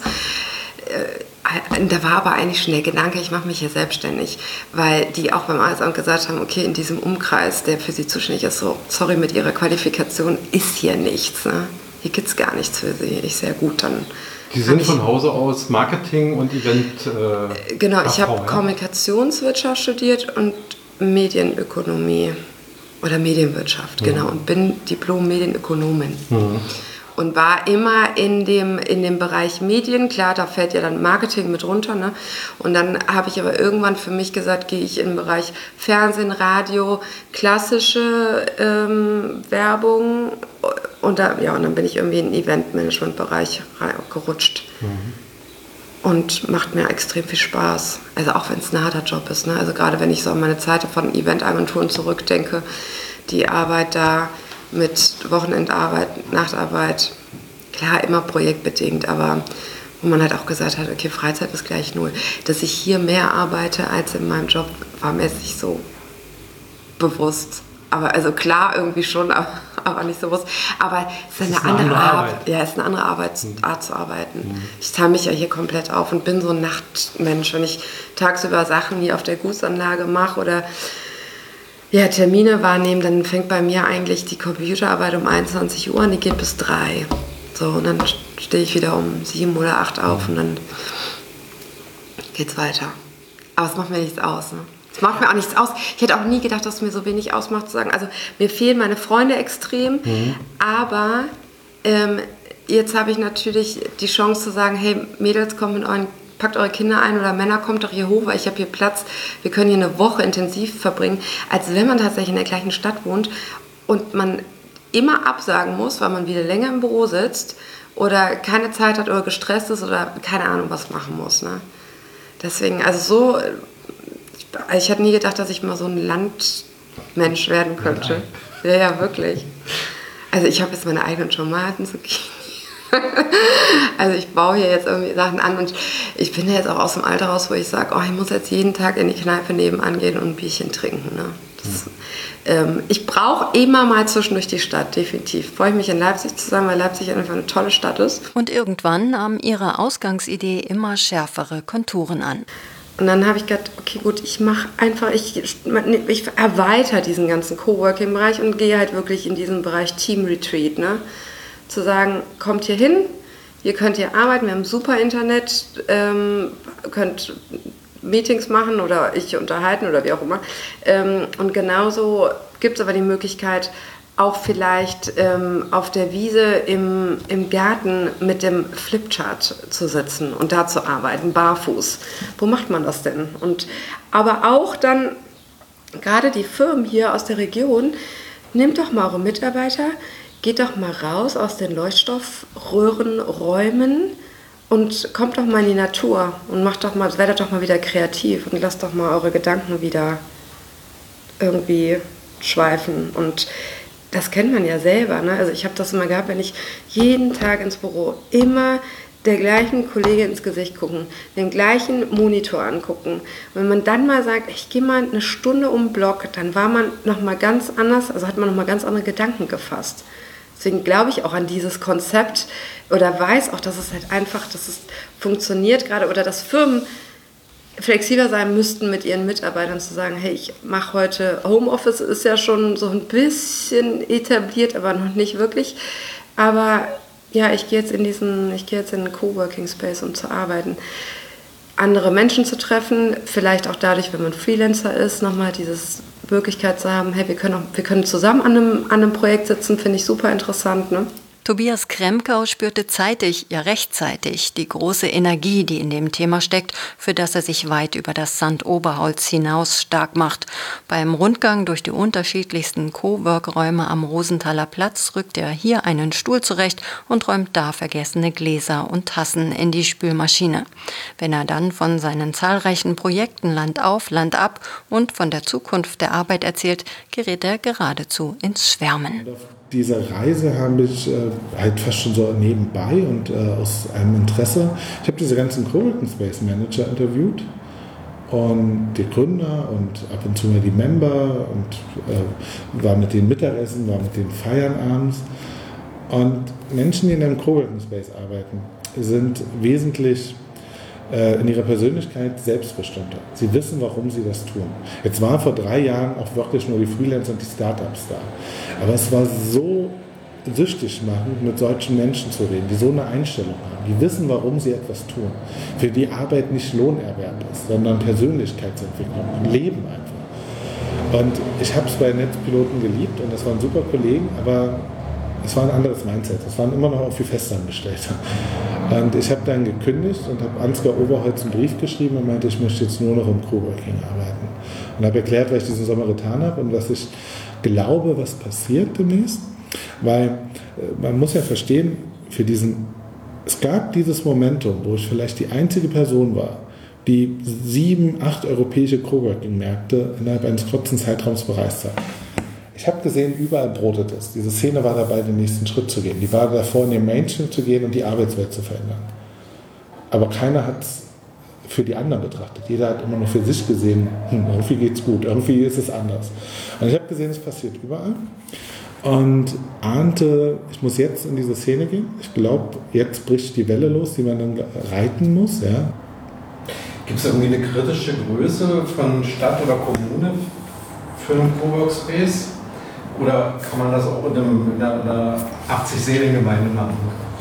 [SPEAKER 1] Äh, da war aber eigentlich schon der Gedanke, ich mache mich hier selbstständig, weil die auch beim Arbeitsamt gesagt haben, okay, in diesem Umkreis, der für sie zuständig ist, so, sorry, mit ihrer Qualifikation ist hier nichts. Ne? Hier gibt es gar nichts für sie. Ich sehr gut, dann...
[SPEAKER 5] Sie sind von Hause aus Marketing und Event... Äh,
[SPEAKER 1] genau, ich habe
[SPEAKER 5] ja?
[SPEAKER 1] Kommunikationswirtschaft studiert und Medienökonomie. Oder Medienwirtschaft, mhm. genau. Und bin Diplom-Medienökonomin. Mhm. Und war immer in dem, in dem Bereich Medien. Klar, da fällt ja dann Marketing mit runter. Ne? Und dann habe ich aber irgendwann für mich gesagt, gehe ich in den Bereich Fernsehen, Radio, klassische ähm, Werbung. Und, da, ja, und dann bin ich irgendwie in den Eventmanagement-Bereich gerutscht. Mhm. Und macht mir extrem viel Spaß. Also auch wenn es ein harter Job ist. Ne? Also gerade wenn ich so an meine Zeit von Eventagenturen zurückdenke, die Arbeit da mit Wochenendarbeit, Nachtarbeit, klar immer projektbedingt, aber wo man halt auch gesagt hat, okay, Freizeit ist gleich null. Dass ich hier mehr arbeite als in meinem Job, war mir jetzt nicht so bewusst. Aber also klar irgendwie schon, aber, aber nicht so bewusst. Aber es ist eine, ist eine andere, andere Arbeit. Arbeit. Ja, es ist eine andere Arbeitsart mhm. zu arbeiten. Mhm. Ich teile mich ja hier komplett auf und bin so ein Nachtmensch. Wenn ich tagsüber Sachen hier auf der Gutsanlage mache oder ja, Termine wahrnehme, dann fängt bei mir eigentlich die Computerarbeit um einundzwanzig Uhr an, die geht bis drei. So, und dann stehe ich wieder um sieben oder acht auf und dann geht's weiter. Aber es macht mir nichts aus, ne? Es macht mir auch nichts aus. Ich hätte auch nie gedacht, dass es mir so wenig ausmacht, zu sagen, also mir fehlen meine Freunde extrem, mhm. aber ähm, jetzt habe ich natürlich die Chance zu sagen, hey Mädels, kommt mit euren packt eure Kinder ein oder Männer, kommt doch hier hoch, weil ich habe hier Platz, wir können hier eine Woche intensiv verbringen, als wenn man tatsächlich in der gleichen Stadt wohnt und man immer absagen muss, weil man wieder länger im Büro sitzt oder keine Zeit hat oder gestresst ist oder keine Ahnung was machen muss. Ne? Deswegen, also so, ich, ich hätte nie gedacht, dass ich mal so ein Landmensch werden könnte. Ja, ja, wirklich. Also ich habe jetzt meine eigenen Tomaten-Zucchini. Also ich baue hier jetzt irgendwie Sachen an und ich bin ja jetzt auch aus dem Alter raus, wo ich sage, oh, ich muss jetzt jeden Tag in die Kneipe nebenan gehen und ein Bierchen trinken. Ne? Das, ähm, ich brauche immer mal zwischendurch die Stadt, definitiv. Freue ich mich in Leipzig zu sein, weil Leipzig einfach eine tolle Stadt ist.
[SPEAKER 4] Und irgendwann nahm ihre Ausgangsidee immer schärfere Konturen an.
[SPEAKER 1] Und dann habe ich gedacht, okay, gut, ich mache einfach, ich, ich erweitere diesen ganzen Coworking-Bereich und gehe halt wirklich in diesen Bereich Team Retreat, ne? Zu sagen, kommt hier hin, ihr könnt hier arbeiten, wir haben super Internet, ähm, könnt Meetings machen oder ich unterhalten oder wie auch immer. Ähm, und genauso gibt es aber die Möglichkeit, auch vielleicht ähm, auf der Wiese im, im Garten mit dem Flipchart zu sitzen und da zu arbeiten, barfuß. Wo macht man das denn? Und, aber auch dann, gerade die Firmen hier aus der Region, nehmt doch mal eure Mitarbeiter, geht doch mal raus aus den Leuchtstoffröhrenräumen und kommt doch mal in die Natur und macht doch mal, werdet doch mal wieder kreativ und lasst doch mal eure Gedanken wieder irgendwie schweifen. Und das kennt man ja selber. Ne? Also ich habe das immer gehabt, wenn ich jeden Tag ins Büro immer der gleichen Kollegin ins Gesicht gucken, den gleichen Monitor angucken. Und wenn man dann mal sagt, ich gehe mal eine Stunde um den Block, dann war man noch mal ganz anders, also hat man noch mal ganz andere Gedanken gefasst. Deswegen glaube ich auch an dieses Konzept oder weiß auch, dass es halt einfach, dass es funktioniert gerade oder dass Firmen flexibler sein müssten mit ihren Mitarbeitern zu sagen, hey, ich mache heute Homeoffice, ist ja schon so ein bisschen etabliert, aber noch nicht wirklich. Aber ja, ich gehe jetzt in diesen, ich gehe jetzt in einen Coworking Space, um zu arbeiten. Andere Menschen zu treffen, vielleicht auch dadurch, wenn man Freelancer ist, nochmal dieses Möglichkeit zu haben, hey, wir können, auch, wir können zusammen an einem, an einem Projekt sitzen, finde ich super interessant. Ne?
[SPEAKER 4] Tobias Kremkau spürte zeitig, ja rechtzeitig, die große Energie, die in dem Thema steckt, für das er sich weit über das Sandoberholz hinaus stark macht. Beim Rundgang durch die unterschiedlichsten Cowork-Räume am Rosenthaler Platz rückt er hier einen Stuhl zurecht und räumt da vergessene Gläser und Tassen in die Spülmaschine. Wenn er dann von seinen zahlreichen Projekten Land auf, Land ab und von der Zukunft der Arbeit erzählt, gerät er geradezu ins Schwärmen.
[SPEAKER 2] Diese Reise habe ich äh, halt fast schon so nebenbei und äh, aus einem Interesse. Ich habe diese ganzen Coworking Space Manager interviewt und die Gründer und ab und zu mal die Member und äh, war mit denen Mittagessen, war mit denen feiern abends. Und Menschen, die in einem Coworking Space arbeiten, sind wesentlich äh, in ihrer Persönlichkeit selbstbestimmter. Sie wissen, warum sie das tun. Jetzt waren vor drei Jahren auch wirklich nur die Freelancer und die Startups da. Aber es war so süchtig machend, mit solchen Menschen zu reden, die so eine Einstellung haben. Die wissen, warum sie etwas tun. Für die Arbeit nicht Lohnerwerb ist, sondern Persönlichkeitsentwicklung, ein Leben einfach. Und ich habe es bei Netzpiloten geliebt und das waren super Kollegen, aber es war ein anderes Mindset. Es waren immer noch auch viel Festangestellte. Und ich habe dann gekündigt und habe Ansgar Oberholz einen Brief geschrieben und meinte, ich möchte jetzt nur noch im Coworking arbeiten. Und habe erklärt, was ich diesen Sommer getan habe und was ich glaube, was passiert demnächst. Weil man muss ja verstehen, für diesen, es gab dieses Momentum, wo ich vielleicht die einzige Person war, die sieben, acht europäische Coworking-Märkte innerhalb eines kurzen Zeitraums bereist hat. Ich habe gesehen, überall brotet es. Diese Szene war dabei, den nächsten Schritt zu gehen. Die war davor, in den Mainstream zu gehen und die Arbeitswelt zu verändern. Aber keiner hat es für die anderen betrachtet. Jeder hat immer nur für sich gesehen, hm, irgendwie geht es gut, irgendwie ist es anders. Und ich habe gesehen, es passiert überall. Und ahnte, ich muss jetzt in diese Szene gehen. Ich glaube, jetzt bricht die Welle los, die man dann reiten muss. Ja.
[SPEAKER 7] Gibt es irgendwie eine kritische Größe von Stadt oder Kommune für einen Coworkspace? Oder kann man das auch in, einem, in einer achtzig-Seelen-Gemeinde machen?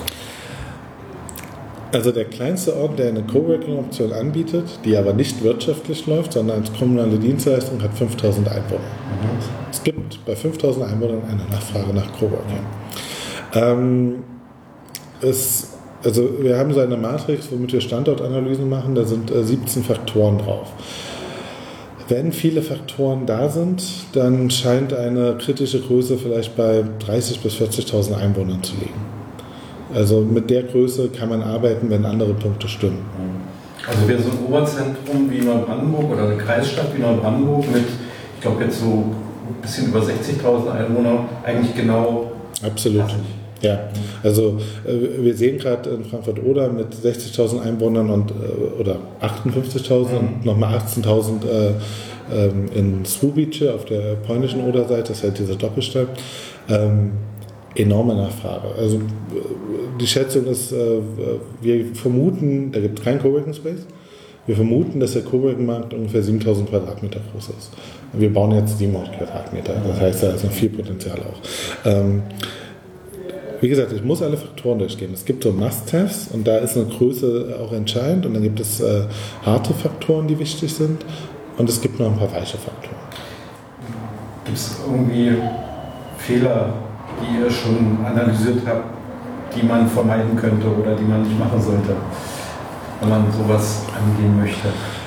[SPEAKER 2] Also der kleinste Ort, der eine Coworking-Option anbietet, die aber nicht wirtschaftlich läuft, sondern als kommunale Dienstleistung, hat fünftausend Einwohner. Mhm. Es gibt bei fünftausend Einwohnern eine Nachfrage nach Coworking. Ähm, es Also wir haben so eine Matrix, womit wir Standortanalysen machen, da sind äh, siebzehn Faktoren drauf. Wenn viele Faktoren da sind, dann scheint eine kritische Größe vielleicht bei dreißigtausend bis vierzigtausend Einwohnern zu liegen. Also mit der Größe kann man arbeiten, wenn andere Punkte stimmen.
[SPEAKER 7] Also wäre so ein Oberzentrum wie Neubrandenburg oder eine Kreisstadt wie Neubrandenburg mit, ich glaube jetzt so ein bisschen über sechzigtausend Einwohner eigentlich genau...
[SPEAKER 2] Absolut. Passend. Ja, also äh, wir sehen gerade in Frankfurt-Oder mit sechzigtausend Einwohnern und, äh, oder achtundfünfzigtausend mhm. und nochmal achtzehntausend äh, ähm, in Słubice auf der polnischen Oder-Seite, das ist halt diese Doppelstadt, ähm, enorme Nachfrage. Also die Schätzung ist, äh, wir vermuten, da gibt es keinen Coworking Space, wir vermuten, dass der Coworking-Markt ungefähr siebentausend Quadratmeter groß ist. Wir bauen jetzt siebenhundert Quadratmeter, das heißt, da ist noch viel Potenzial auch. Ähm, Wie gesagt, ich muss alle Faktoren durchgehen. Es gibt so Must-Haves und da ist eine Größe auch entscheidend und dann gibt es äh, harte Faktoren, die wichtig sind und es gibt noch ein paar weiche Faktoren.
[SPEAKER 7] Gibt es irgendwie Fehler, die ihr schon analysiert habt, die man vermeiden könnte oder die man nicht machen sollte, wenn man sowas angehen möchte?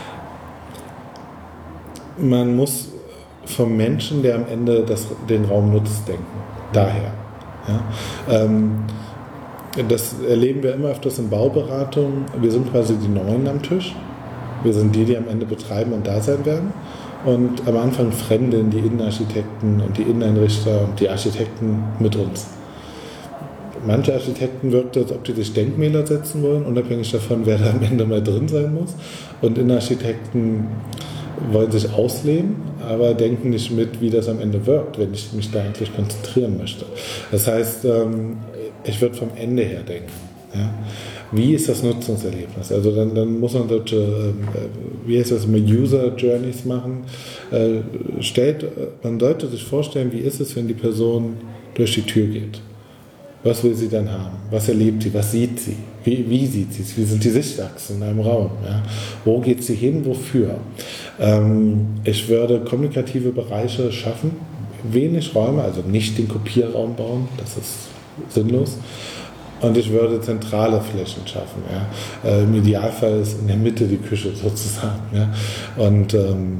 [SPEAKER 2] Man muss vom Menschen, der am Ende das, den Raum nutzt, denken. Daher. Ja, ähm, das erleben wir immer öfters in Bauberatungen. Wir sind quasi die Neuen am Tisch. Wir sind die, die am Ende betreiben und da sein werden. Und am Anfang fremdeln die Innenarchitekten und die Inneneinrichter und die Architekten mit uns. Manche Architekten wirkt es, als ob die sich Denkmäler setzen wollen, unabhängig davon, wer da am Ende mal drin sein muss. Und Innenarchitekten wollen sich ausleben, aber denken nicht mit, wie das am Ende wirkt, wenn ich mich da eigentlich konzentrieren möchte. Das heißt, ich würde vom Ende her denken. Ja? Wie ist das Nutzungserlebnis? Also dann, dann muss man solche, wie heißt das, User Journeys machen. Stellt, man sollte sich vorstellen, wie ist es, wenn die Person durch die Tür geht? Was will sie dann haben? Was erlebt sie? Was sieht sie? Wie, wie sieht sie es? Wie sind die Sichtachsen in einem Raum? Ja? Wo geht sie hin? Wofür? Ähm, ich würde kommunikative Bereiche schaffen, wenig Räume, also nicht den Kopierraum bauen, das ist sinnlos. Und ich würde zentrale Flächen schaffen. Ja? Äh, Im Idealfall ist in der Mitte die Küche sozusagen. Ja? Und ähm,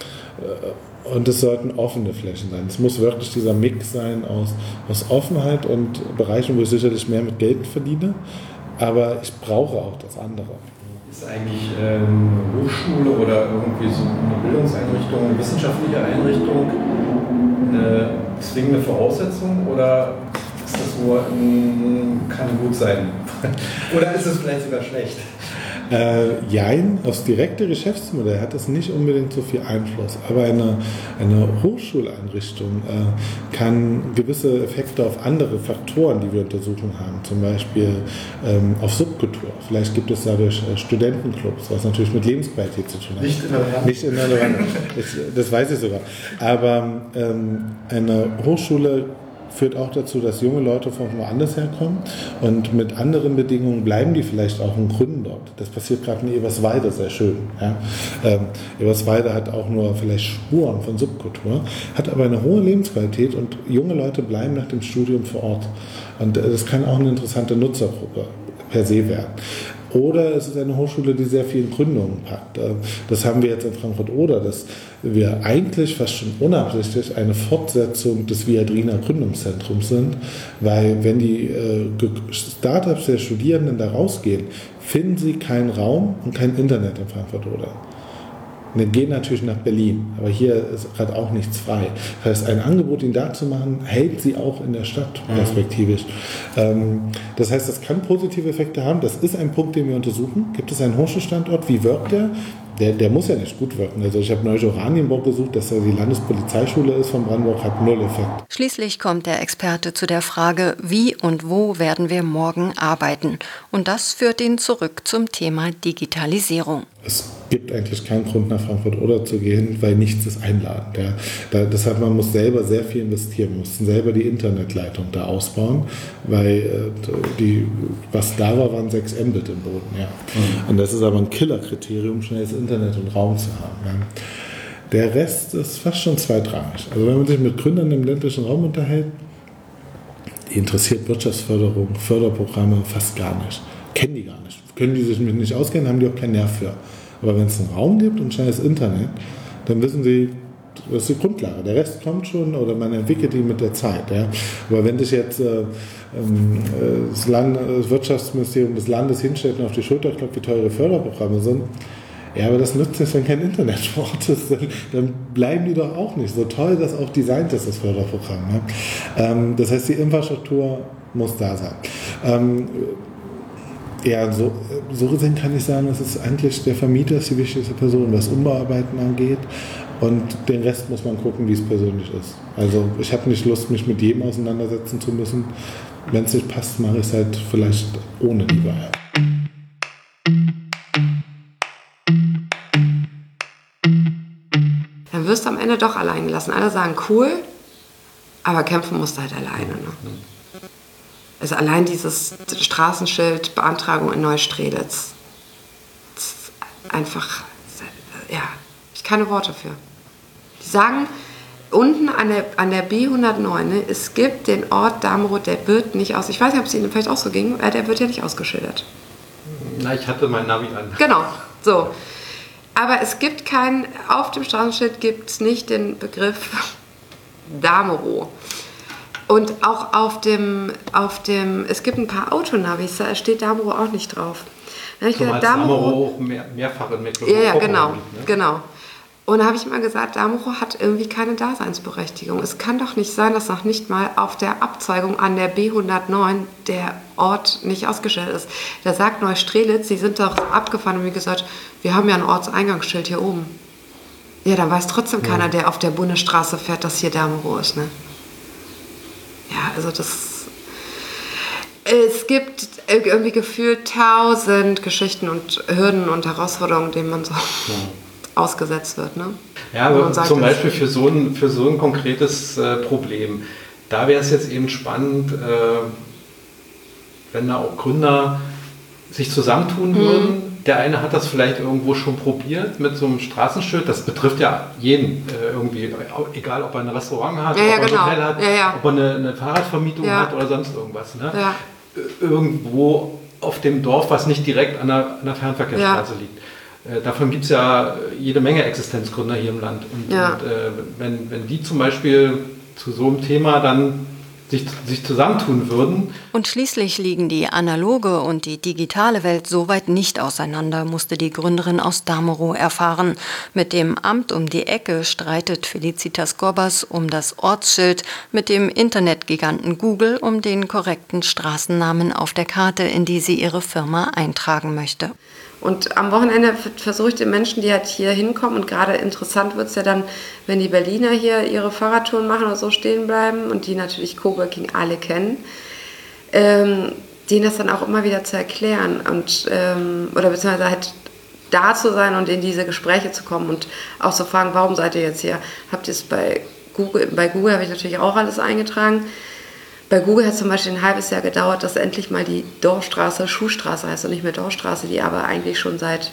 [SPEAKER 2] Und es sollten offene Flächen sein. Es muss wirklich dieser Mix sein aus, aus Offenheit und Bereichen, wo ich sicherlich mehr mit Geld verdiene, aber ich brauche auch das andere.
[SPEAKER 7] Ist eigentlich ähm, eine Hochschule oder irgendwie so eine Bildungseinrichtung, eine wissenschaftliche Einrichtung eine zwingende Voraussetzung oder ist das nur, ein, kann gut sein? Oder ist es vielleicht sogar schlecht?
[SPEAKER 2] Äh, jein, aufs direkte Geschäftsmodell hat es nicht unbedingt so viel Einfluss, aber eine, eine Hochschuleinrichtung äh, kann gewisse Effekte auf andere Faktoren, die wir untersuchen haben, zum Beispiel ähm, auf Subkultur. Vielleicht gibt es dadurch äh, Studentenclubs, was natürlich mit Lebensqualität zu tun hat.
[SPEAKER 7] Nicht in der Hand.
[SPEAKER 2] Nicht in der Hand. Das, das weiß ich sogar. Aber ähm, eine Hochschule führt auch dazu, dass junge Leute von woanders herkommen und mit anderen Bedingungen bleiben die vielleicht auch und gründen dort. Das passiert gerade in Eberswalde sehr schön. Ja. Ähm, Eberswalde hat auch nur vielleicht Spuren von Subkultur, hat aber eine hohe Lebensqualität und junge Leute bleiben nach dem Studium vor Ort. Und äh, das kann auch eine interessante Nutzergruppe per se werden. Oder es ist eine Hochschule, die sehr viel in Gründungen packt. Das haben wir jetzt in Frankfurt-Oder, dass wir eigentlich fast schon unabsichtlich eine Fortsetzung des Viadrina Gründungszentrums sind, weil wenn die Startups der Studierenden da rausgehen, finden sie keinen Raum und kein Internet in Frankfurt-Oder. Wir gehen natürlich nach Berlin, aber hier ist gerade auch nichts frei. Das heißt, ein Angebot, ihn da zu machen, hält sie auch in der Stadt perspektivisch. Mhm. Das heißt, das kann positive Effekte haben. Das ist ein Punkt, den wir untersuchen. Gibt es einen Hochschulstandort? Wie wirkt der? Der, der muss ja nicht gut wirken. Also ich habe neulich Oranienburg gesucht, dass da die Landespolizeischule ist von Brandenburg, hat null Effekt.
[SPEAKER 4] Schließlich kommt der Experte zu der Frage, wie und wo werden wir morgen arbeiten? Und das führt ihn zurück zum Thema Digitalisierung.
[SPEAKER 2] Es gibt eigentlich keinen Grund, nach Frankfurt-Oder zu gehen, weil nichts ist einladend. Ja. Da, deshalb, man muss selber sehr viel investieren. Man muss selber die Internetleitung da ausbauen, weil äh, die, was da war, waren sechs Mbit im Boden. Ja. Mhm. Und das ist aber ein Killerkriterium, schnelles Internet und Raum zu haben. Ja. Der Rest ist fast schon zweitrangig. Also wenn man sich mit Gründern im ländlichen Raum unterhält, die interessiert Wirtschaftsförderung, Förderprogramme fast gar nicht. kennen die gar nicht. Können die sich mit nicht auskennen, haben die auch keinen Nerv für. Aber wenn es einen Raum gibt und schnelles Internet, dann wissen sie, das ist die Grundlage. Der Rest kommt schon oder man entwickelt ihn mit der Zeit. Ja. Aber wenn sich jetzt äh, das, Land, das Wirtschaftsministerium des Landes hinstellt und auf die Schulter klopft, wie teure Förderprogramme sind, ja, aber das nützt nicht, wenn kein Internetsport ist, dann, dann bleiben die doch auch nicht. So toll das auch designt ist, das Förderprogramm. Ne? Ähm, das heißt, die Infrastruktur muss da sein. Ähm, Ja, so, so gesehen kann ich sagen, es ist eigentlich der Vermieter ist die wichtigste Person, was Umbauarbeiten angeht. Und den Rest muss man gucken, wie es persönlich ist. Also ich habe nicht Lust, mich mit jedem auseinandersetzen zu müssen. Wenn es nicht passt, mache ich es halt vielleicht ohne lieber.
[SPEAKER 1] Dann wirst du am Ende doch allein gelassen. Alle sagen cool, aber kämpfen musst du halt alleine. Ne? Also allein dieses Straßenschild Beantragung in Neustrelitz. Das ist einfach, ja, ich keine Worte für. Die sagen, unten an der, an der B hundertneun, ne, es gibt den Ort Damerow, der wird nicht aus, ich weiß nicht, ob es Ihnen vielleicht auch so ging, äh, der wird ja nicht ausgeschildert.
[SPEAKER 5] Na, ich hatte mein Navi an.
[SPEAKER 1] Genau, so. Aber es gibt keinen, auf dem Straßenschild gibt es nicht den Begriff Damerow. Und auch auf dem, auf dem, es gibt ein paar Autonavis, da steht Damerow auch nicht drauf. Da habe ich gesagt,
[SPEAKER 5] Damerow auch mehr, mehrfach in Mecklenburg.
[SPEAKER 1] Ja, ja, genau,
[SPEAKER 5] liegt, ne?
[SPEAKER 1] genau. Und da habe ich mal gesagt, Damerow hat irgendwie keine Daseinsberechtigung. Es kann doch nicht sein, dass noch nicht mal auf der Abzweigung an der B hundertneun der Ort nicht ausgestellt ist. Da sagt Neustrelitz, sie sind doch abgefahren und wie gesagt, wir haben ja ein Ortseingangsschild hier oben. Ja, dann weiß trotzdem ja. keiner, der auf der Bundesstraße fährt, dass hier Damerow ist, ne? Ja, also das... Es gibt irgendwie gefühlt tausend Geschichten und Hürden und Herausforderungen, denen man so ja. ausgesetzt wird. Ne?
[SPEAKER 5] Ja, aber sagt, zum Beispiel für so ein, für so ein konkretes äh, Problem, da wäre es jetzt eben spannend, äh, wenn da auch Gründer sich zusammentun mhm. würden. Der eine hat das vielleicht irgendwo schon probiert mit so einem Straßenschild. Das betrifft ja jeden äh, irgendwie, egal ob er ein Restaurant hat,
[SPEAKER 1] ja, ja,
[SPEAKER 5] ob er
[SPEAKER 1] genau.
[SPEAKER 5] ein Hotel hat, ja, ja. ob er eine, eine Fahrradvermietung ja. hat oder sonst irgendwas. Ne?
[SPEAKER 1] Ja.
[SPEAKER 5] Irgendwo auf dem Dorf, was nicht direkt an der, an der Fernverkehrsstraße ja. liegt. Äh, davon gibt es ja jede Menge Existenzgründer hier im Land. Und,
[SPEAKER 1] ja.
[SPEAKER 5] und äh, wenn, wenn die zum Beispiel zu so einem Thema dann Sich, sich zusammentun würden.
[SPEAKER 4] Und schließlich liegen die analoge und die digitale Welt so weit nicht auseinander, musste die Gründerin aus Damerow erfahren. Mit dem Amt um die Ecke streitet Felicitas Gorbas um das Ortsschild, mit dem Internetgiganten Google um den korrekten Straßennamen auf der Karte, in die sie ihre Firma eintragen möchte.
[SPEAKER 1] Und am Wochenende versuche ich den Menschen, die halt hier hinkommen, und gerade interessant wird es ja dann, wenn die Berliner hier ihre Fahrradtouren machen oder so stehen bleiben und die natürlich Coworking alle kennen, ähm, denen das dann auch immer wieder zu erklären und ähm, oder beziehungsweise halt da zu sein und in diese Gespräche zu kommen und auch zu fragen, warum seid ihr jetzt hier? Habt ihr es bei Google, bei Google habe ich natürlich auch alles eingetragen. Bei Google hat es zum Beispiel ein halbes Jahr gedauert, dass endlich mal die Dorfstraße Schuhstraße heißt und nicht mehr Dorfstraße, die aber eigentlich schon seit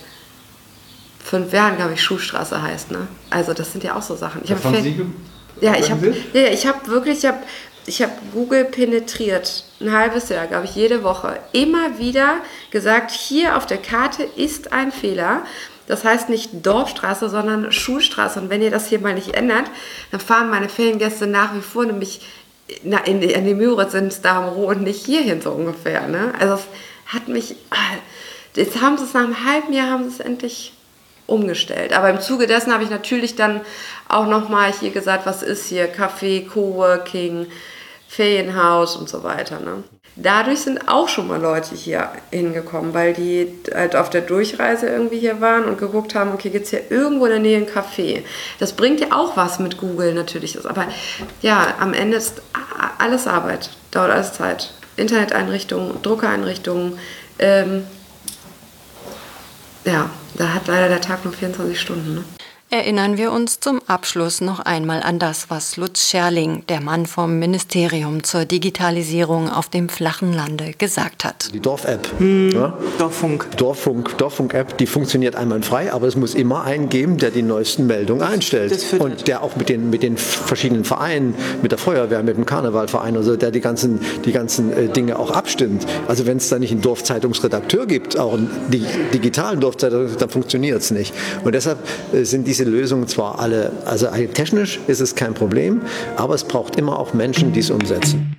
[SPEAKER 1] fünf Jahren, glaube ich, Schuhstraße heißt. Ne? Also das sind ja auch so Sachen. Ich
[SPEAKER 5] das haben Sie
[SPEAKER 1] ja, ich habe ja, ich hab wirklich, ich habe ich hab Google penetriert, ein halbes Jahr, glaube ich, jede Woche. Immer wieder gesagt, hier auf der Karte ist ein Fehler. Das heißt nicht Dorfstraße, sondern Schulstraße. Und wenn ihr das hier mal nicht ändert, dann fahren meine Feriengäste nach wie vor nämlich Na, in, die, in die Müritz ins Damerow und nicht hierhin so ungefähr. Ne? Also es hat mich, jetzt haben sie es nach einem halben Jahr haben sie es endlich umgestellt. Aber im Zuge dessen habe ich natürlich dann auch nochmal hier gesagt, was ist hier, Café, Coworking, Ferienhaus und so weiter. Ne? Dadurch sind auch schon mal Leute hier hingekommen, weil die halt auf der Durchreise irgendwie hier waren und geguckt haben, okay, gibt es hier irgendwo in der Nähe ein Café? Das bringt ja auch was mit Google natürlich. Aber ja, am Ende ist alles Arbeit, dauert alles Zeit. Interneteinrichtungen, Druckereinrichtungen. Ähm, ja, da hat leider der Tag nur vierundzwanzig Stunden. Ne?
[SPEAKER 4] Erinnern wir uns zum Abschluss noch einmal an das, was Lutz Scherling, der Mann vom Ministerium zur Digitalisierung auf dem flachen Lande, gesagt hat.
[SPEAKER 3] Die Dorf-App,
[SPEAKER 6] hm,
[SPEAKER 3] ja?
[SPEAKER 6] Dorffunk.
[SPEAKER 3] Dorffunk, Dorffunk-App, die funktioniert einwandfrei, aber es muss immer einen geben, der die neuesten Meldungen einstellt. Und der auch mit den, mit den verschiedenen Vereinen, mit der Feuerwehr, mit dem Karnevalverein, also der die ganzen, die ganzen äh, Dinge auch abstimmt. Also wenn es da nicht einen Dorfzeitungsredakteur gibt, auch einen digitalen Dorfzeitungsredakteur, dann funktioniert es nicht. Und deshalb äh, sind diese Lösungen zwar alle, also technisch ist es kein Problem, aber es braucht immer auch Menschen, die es umsetzen.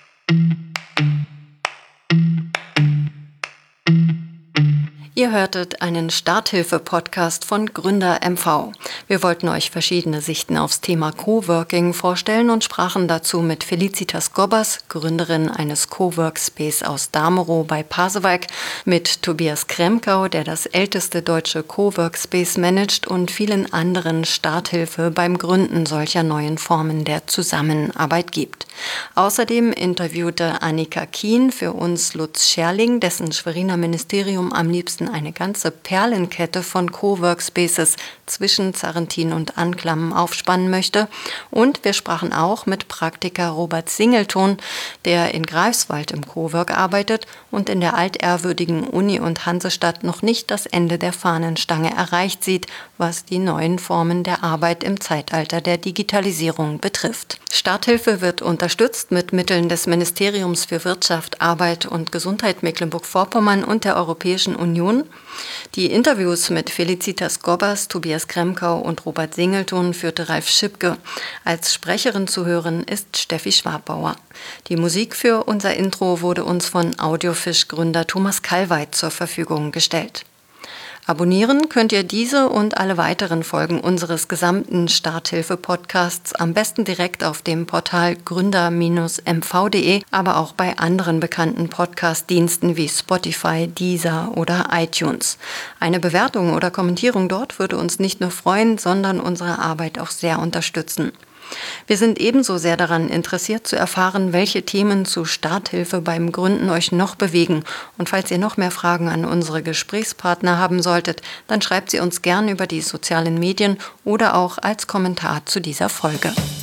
[SPEAKER 4] Ihr hörtet einen Starthilfe-Podcast von Gründer M V. Wir wollten euch verschiedene Sichten aufs Thema Coworking vorstellen und sprachen dazu mit Felicitas Gobbers, Gründerin eines Coworkspace aus Damerow bei Pasewalk, mit Tobias Kremkau, der das älteste deutsche Coworkspace managt, und vielen anderen Starthilfe beim Gründen solcher neuen Formen der Zusammenarbeit gibt. Außerdem interviewte Annika Kien für uns Lutz Scherling, dessen Schweriner Ministerium am liebsten eine ganze Perlenkette von Coworkspaces zwischen Zarrentin und Anklam aufspannen möchte. Und wir sprachen auch mit Praktiker Robert Singelton, der in Greifswald im Cowork arbeitet und in der altehrwürdigen Uni- und Hansestadt noch nicht das Ende der Fahnenstange erreicht sieht, was die neuen Formen der Arbeit im Zeitalter der Digitalisierung betrifft. Starthilfe wird unterstützt mit Mitteln des Ministeriums für Wirtschaft, Arbeit und Gesundheit Mecklenburg-Vorpommern und der Europäischen Union. Die Interviews mit Felicitas Gobbers, Tobias Kremkau und Robert Singelton führte Ralf Schipke. Als Sprecherin zu hören ist Steffi Schwabbauer. Die Musik für unser Intro wurde uns von Audiofisch-Gründer Thomas Kallweit zur Verfügung gestellt. Abonnieren könnt ihr diese und alle weiteren Folgen unseres gesamten Starthilfe-Podcasts am besten direkt auf dem Portal gründer Bindestrich m v punkt de, aber auch bei anderen bekannten Podcast-Diensten wie Spotify, Deezer oder iTunes. Eine Bewertung oder Kommentierung dort würde uns nicht nur freuen, sondern unsere Arbeit auch sehr unterstützen. Wir sind ebenso sehr daran interessiert zu erfahren, welche Themen zu Starthilfe beim Gründen euch noch bewegen. Und falls ihr noch mehr Fragen an unsere Gesprächspartner haben solltet, dann schreibt sie uns gern über die sozialen Medien oder auch als Kommentar zu dieser Folge.